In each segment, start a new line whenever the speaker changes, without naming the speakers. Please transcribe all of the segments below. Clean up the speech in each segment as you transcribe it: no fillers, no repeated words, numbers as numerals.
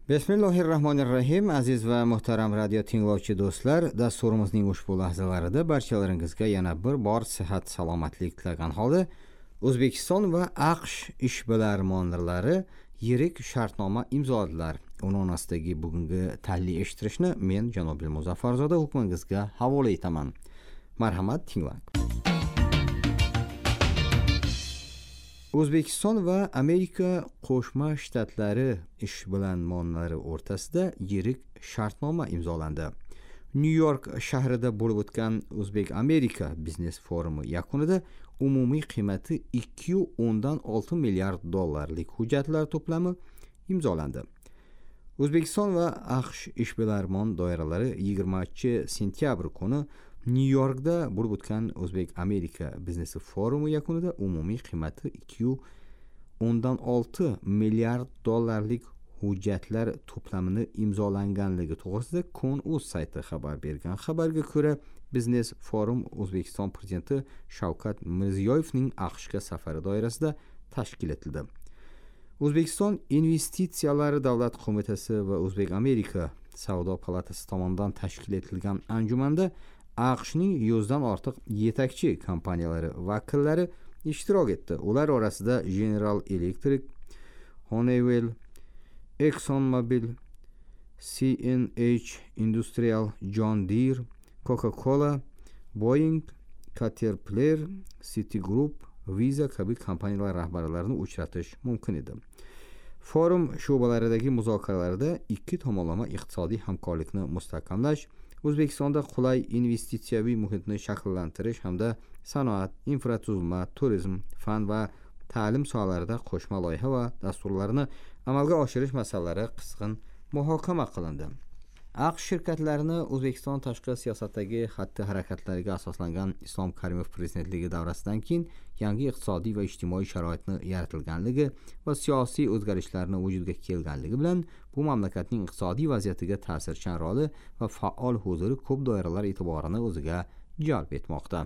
Bismillahirrahmanirrahim. Aziz va muhtaram radio tinglovchi do'stlar, dasturimizning ushbu lahzalarida barchalaringizga yana bir bor sihat salomatlik tilagan holda O'zbekiston va AQSh ishbilarmonlari yirik shartnoma imzoladilar. Uning bugungi tahlil eshittirishni men Janobil Muzaffarzoda hukmingizga havola etaman. Marhamat, tinglang. O'zbekiston va Amerika Qo'shma Shtatlari ishbilarmonlari o'rtasida yirik shartnoma imzolandi. Nyu-York shahrida bo'lib o'tgan O'zbek-Amerika biznes forumi yakunida umumiy qiymati 2.6 milliard dollarlik hujjatlar to'plami imzolandi. O'zbekiston va AQSh ishbilarmon doiralari 20-sentyabr kuni Nyu-Yorkda bo'lib o'tgan O'zbek-Amerika biznes forumi yakunida umumiy qiymati 2.6 milliard dollarlik hujjatlar to'plamini imzolanganligi to'g'risida Kun.uz sayti xabar bergan. Xabarga ko'ra, biznes forum O'zbekiston prezidenti Shavkat Mirziyoyevning AQShga safari doirasida tashkil etildi. O'zbekiston investitsiyalari davlat qo'mitasi va O'zbek-Amerika savdo palatasi tomonidan tashkil etilgan anjumanda AQShning 100 dan ortiq yetakchi kompaniyalari vakillari ishtirok etdi. Ular orasida General Electric, Honeywell, ExxonMobil, CNH Industrial, John Deere, Coca-Cola, Boeing, Caterpillar, Citigroup, Visa kabi kompaniyalar rahbarlarini uchratish mumkin edi. Forum sho'balaridagi muzokaralarda ikki tomonlama iqtisodiy hamkorlikni mustahkamlash, O'zbekistonda qulay investitsiyaviy muhitni shakllantirish hamda sanoat, infratuzilma, turizm, fan va ta'lim sohalarida qo'shma loyiha va dasturlarni amalga oshirish masalalari qisqin muhokama qilindi. AQSh shirkatlarini O'zbekiston tashqi siyosatdagi xatti-harakatlariga asoslangan Islom Karimov prezidentligi davrasidan keyin yangi iqtisodiy va ijtimoiy sharoitni yaratilganligi va siyosiy o'zgarishlarning vujudga kelganligi bilan bu mamlakatning iqtisodiy vaziyatiga ta'sirchan roli va faol huzuri ko'p doiralar e'tiborini o'ziga jalb etmoqda.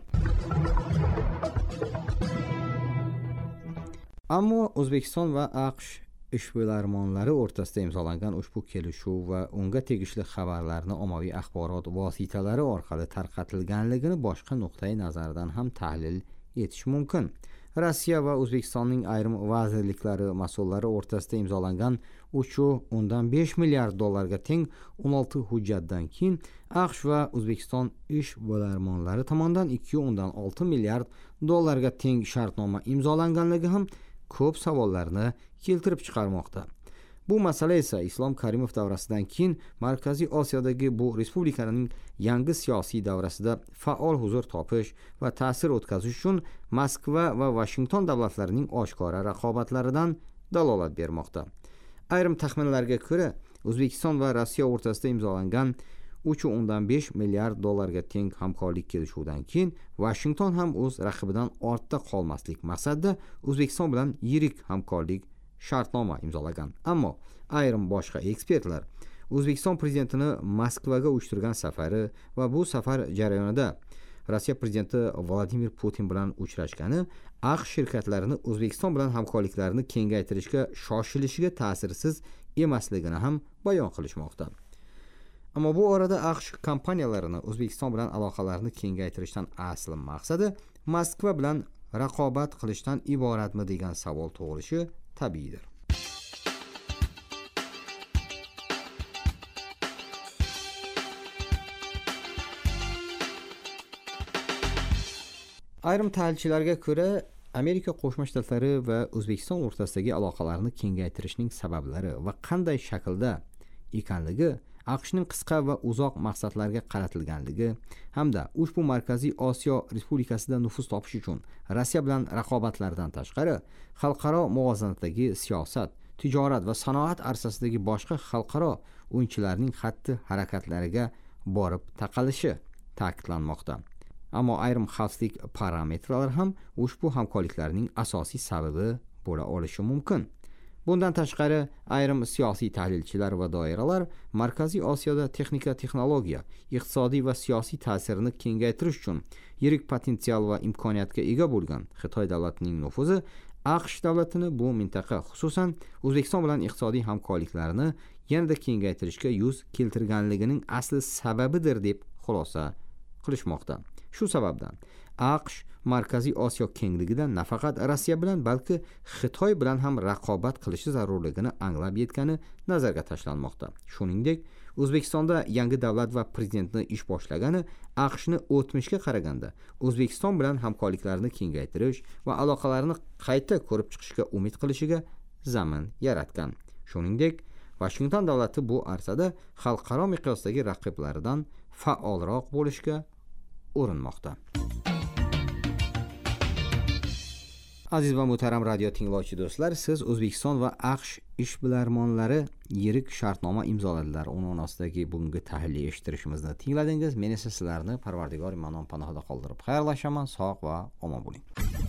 Ammo O'zbekiston va AQSh ishbilarmonlari o'rtasida imzolangan ushbu kelishuv va unga tegishli xabarlarni ommaviy axborot vositalari orqali tarqatilganligini boshqa nuqtai nazardan ham tahlil etish mumkin. Rossiya va O'zbekistonning ayrim vazirliklari mas'ullari o'rtasida imzolangan 3.5 milliard dollarga teng 16 hujjatdan keyin AQSh va O'zbekiston ishbilarmonlari tomonidan 2.6 milliard dollarga teng shartnoma imzolanganligi ham ko'p savollarni keltirib chiqarmoqda. Bu masala esa Islom Karimov davrasidan keyin Markaziy Osiyodagi bu respublikaning yangi siyosiy davrasida faol huzur topish va ta'sir o'tkazish uchun Moskva va Washington davlatlarining oshkora raqobatlaridan dalolat bermoqda. Ayrim taxminlarga ko'ra, O'zbekiston va Rossiya o'rtasida imzolangan 3.5 milliard dollarga teng hamkorlik kelishuvidan keyin Washington ham o'z raqibidan ortda qolmaslik maqsadida O'zbekiston bilan yirik hamkorlik shartnoma imzolagan. Ammo ayrim boshqa ekspertlar O'zbekiston prezidentini Moskvaga uyushtirgan safari va bu safar jarayonida Rossiya prezidenti Vladimir Putin bilan uchrashgani AQSh shirkatlarini O'zbekiston bilan hamkorliklarni kengaytirishga shoshilishiga ta'sirsiz emasligini ham bayon qilishmoqda. Ammo bu orada AQSh kompaniyalarini O'zbekiston bilan aloqalarni kengaytirishdan asl maqsadi Moskva bilan raqobat qilishdan iboratmi degan savol tug'ilishi tabiiydir. Ayrim tahlilchilarga ko'ra, Amerika Qo'shma Shtatlari va O'zbekiston o'rtasidagi aloqalarni kengaytirishning sabablari va qanday shaklda ekanligi AQShning qisqa va uzoq maqsadlarga qaratilganligi hamda ushbu Markaziy Osiyo respublikasida nufuz topish uchun Rossiya bilan raqobatlardan tashqari xalqaro muvozanatdagi siyosat, tijorat va sanoat arsasidagi boshqa xalqaro o'yinchilarning xatti harakatlariga borib taqalishi ta'kidlanmoqda. Ammo ayrim xavfsizlik parametrlari ham ushbu hamkorliklarning asosiy sababi bo'la olishi mumkin. Bundan tashqari, ayrim siyosiy tahlilchilar va doiralar Markaziy Osiyoda texnika, texnologiya, iqtisodiy va siyosiy ta'sirini kengaytirish uchun yirik potensial va imkoniyatga ega bo'lgan Xitoy davlatining nufuzi AQSh davlatini bu mintaqa, xususan O'zbekiston bilan iqtisodiy hamkorliklarni yanada kengaytirishga yuz keltirganligining asli sababidir deb xulosa qilishmoqda. Shu sababdan AQSh Markaziy Osiyo kengligida nafaqat Rossiya bilan, balki Xitoy bilan ham raqobat qilishi zarurligini anglab yetgani nazarga tashlanmoqda. Shuningdek, O'zbekistonda yangi davlat va prezidentni ish boshlagani AQShni o'tmishga qaraganda O'zbekiston bilan hamkorliklarni kengaytirish va aloqalarni qayta ko'rib chiqishga umid qilishiga zamin yaratgan. Shuningdek, Washington davlati bu arsada xalqaro miqyosdagi raqiblaridan faolroq bo'lishga urinmoqda. Aziz va muhtaram radio tinglovchi do'stlar, siz O'zbekiston va AQSh ishbilarmonlari yirik shartnoma imzoladilar. Uning ostidagi bugungi tahlil eshittirishimizni tingladingiz. Men esa sizlarni Parvardigor Manon panohida qoldirib xayrlashaman. Sog' va omon bo'ling.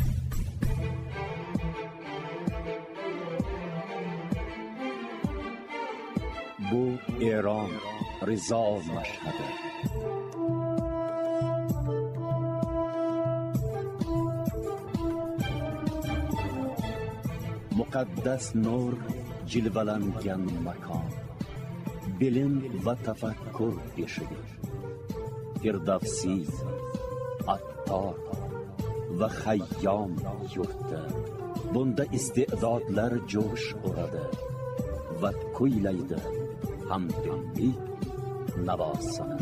Bu Eron rizo mashhadi. Muqaddas nur jilvalangan makon, bilim va tafakkur eshigi, Firdavsi, Attor va Hayyom yurti. Bunda iste'dodlar jo'sh uradi va kuylaydi hamdillik navosini.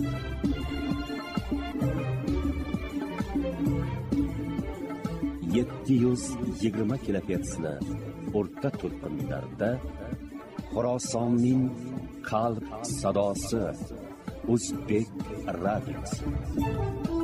720 kilohertzli o'rta to'lqinlarda Xorasonning qalb sadosi O'zbek radiosi.